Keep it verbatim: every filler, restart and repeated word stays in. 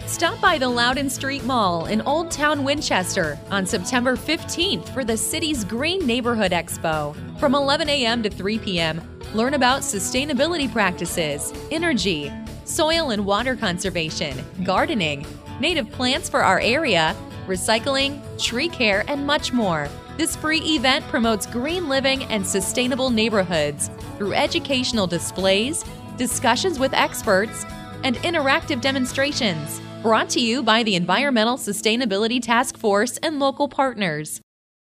Stop by the Loudon Street Mall in Old Town Winchester on September fifteenth for the city's Green Neighborhood Expo. From eleven a m to three p m, learn about sustainability practices, energy, soil and water conservation, gardening, native plants for our area, recycling, tree care, and much more. This free event promotes green living and sustainable neighborhoods through educational displays, discussions with experts, and interactive demonstrations. Brought to you by the Environmental Sustainability Task Force and local partners.